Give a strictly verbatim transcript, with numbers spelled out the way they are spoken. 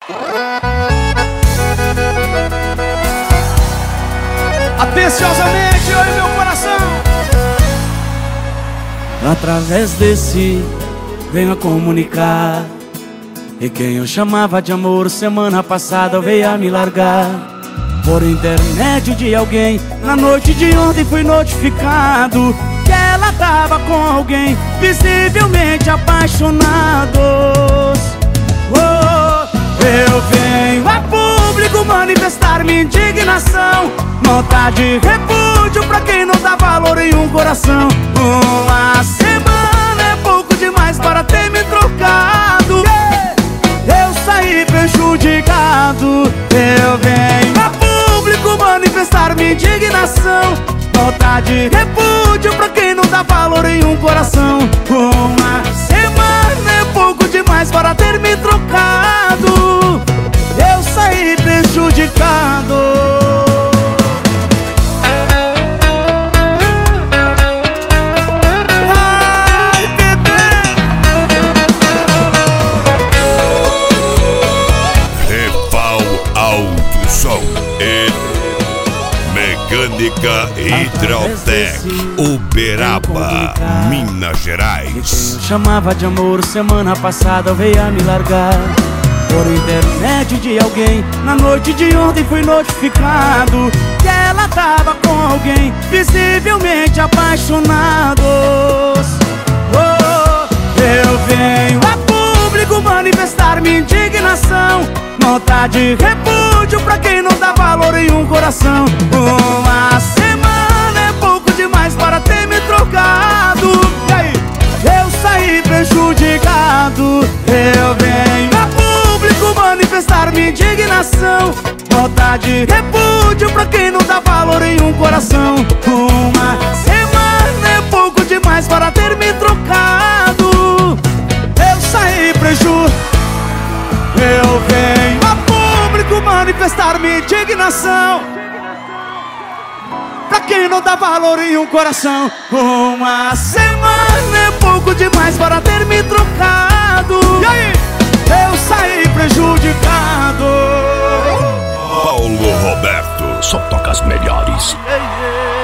Atenciosamente, oi meu coração. Através desse venho a comunicar, e quem eu chamava de amor semana passada veio a me largar. Por intermédio de alguém, na noite de ontem fui notificado que ela tava com alguém, visivelmente apaixonados. Oh, eu venho a público manifestar minha indignação, nota de repúdio pra quem não dá valor em um coração. Uma semana é pouco demais para ter me trocado. Eu saí prejudicado. Eu venho a público manifestar minha indignação, nota de repúdio pra quem não dá valor em um coração. Uma semana é pouco demais para ter me trocado. Eu saí prejudicado. Mecânica Hidrotec, Uberaba, Minas Gerais. Eu chamava de amor semana passada veio a me largar. Por intermédio de alguém, na noite de ontem fui notificado que ela tava com alguém, visivelmente apaixonados. Oh, eu venho a público manifestar minha indignação, nota de repúdio pra quem não dá valor em um coração. Uma semana é pouco demais para ter me trocado. E aí? Eu saí prejudicado. Eu venho a público manifestar minha indignação, nota de repúdio pra quem não dá valor em um coração. Uma semana é pouco demais para ter me trocado. Eu saí prejudicado. Eu venho a público manifestar minha indignação pra quem não dá valor em um coração. Uma semana é pouco demais para ter me trocado. E aí? Eu saí prejudicado. Paulo Roberto, só toca as melhores. Ei, ei.